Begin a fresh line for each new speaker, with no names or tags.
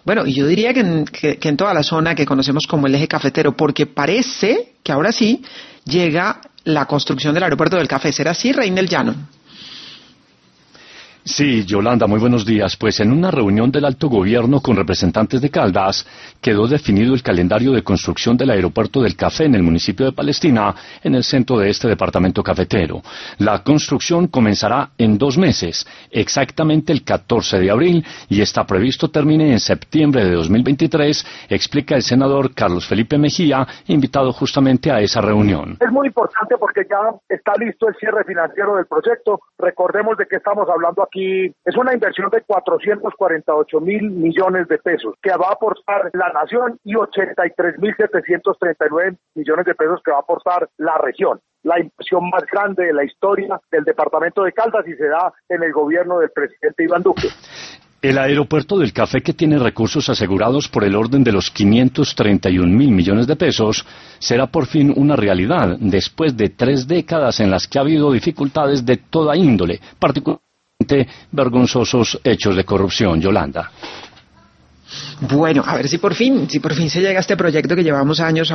Bueno, y yo diría que en toda la zona que conocemos como el eje cafetero, porque parece que ahora sí llega la construcción del aeropuerto del café. ¿Será así, Reinel Llano?
Sí, Yolanda, muy buenos días. Pues en una reunión del alto gobierno con representantes de Caldas quedó definido el calendario de construcción del aeropuerto del Café en el municipio de Palestina, en el centro de este departamento cafetero. La construcción comenzará en 2 meses, exactamente el 14 de abril, y está previsto termine en septiembre de 2023, explica el senador Carlos Felipe Mejía, invitado justamente a esa reunión.
Es muy importante porque ya está listo el cierre financiero del proyecto. Recordemos de qué estamos hablando aquí. Es una inversión de 448.000 millones de pesos que va a aportar la nación y 83.739 millones de pesos que va a aportar la región. La inversión más grande de la historia del departamento de Caldas y se da en el gobierno del presidente Iván Duque.
El aeropuerto del Café, que tiene recursos asegurados por el orden de los 531.000 millones de pesos, será por fin una realidad después de 3 décadas en las que ha habido dificultades de toda índole, particularmente vergonzosos hechos de corrupción. Yolanda.
Bueno, a ver si por fin se llega a este proyecto que llevamos años